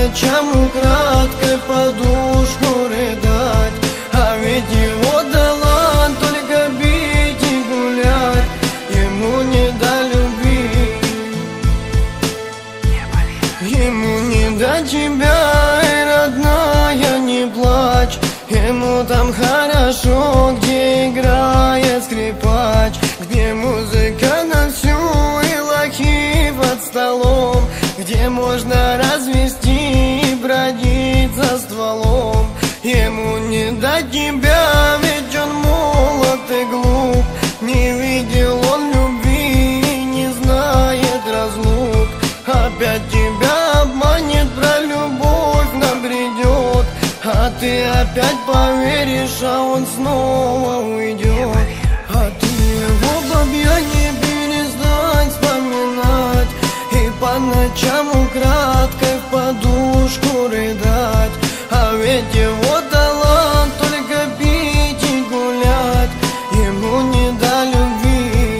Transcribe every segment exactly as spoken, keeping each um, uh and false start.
ночам украдкой подушку рыдать. А ведь его талант только бить и гулять, ему не до любви, ему не до тебя, и родная, не плачь. Ему там хорошо, где играет скрипач, где музыка на всю и лохи под столом, где можно развести и бродить за стволом. Ему не до тебя, ведь он молод и глуп, не видел он любви, не знает разлук. Опять тебя обманет, про любовь набредет, а ты опять поверишь, а он снова уйдет. А ты его, бабья, не перестань вспоминать и по ночам украдкой в подушку рыдать. А ведь его талант только пить и гулять, ему не до любви.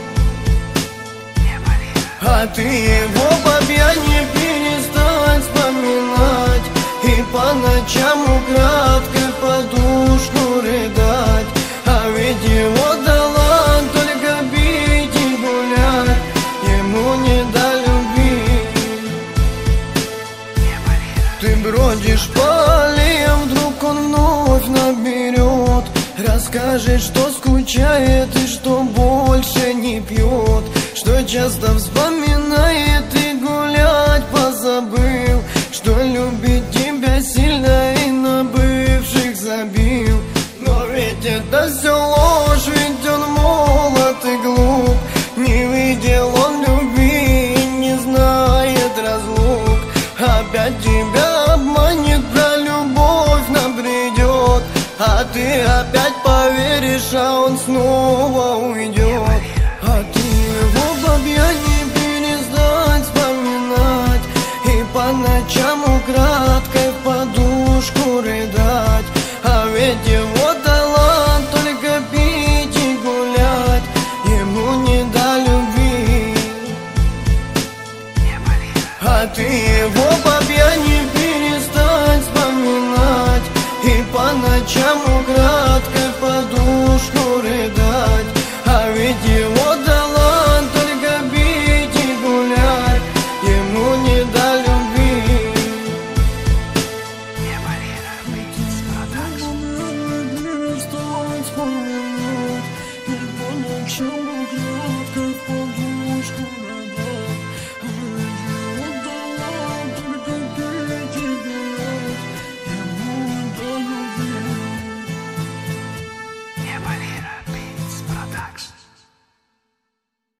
А ты его, бабья, не перестань вспоминать и по ночам украдкой в подушку рыдать. А ведь его талант только бить и гулять, ему не до любви. Ты бродишь по аллеям, вдруг он вновь наберет, расскажет, что скучает и что больше не пьет, что часто вспоминает и гулять позабыл, что любит тебя сильно и на бывших забил. Но ведь это все ложь, ведь он молод и глуп, не видел он любви и не знает разлук. Опять тебя обманет, про любовь набредет, а ты опять поверишь, а он снова уйдет. А ты его, бабья, не перестань вспоминать и по ночам украдкой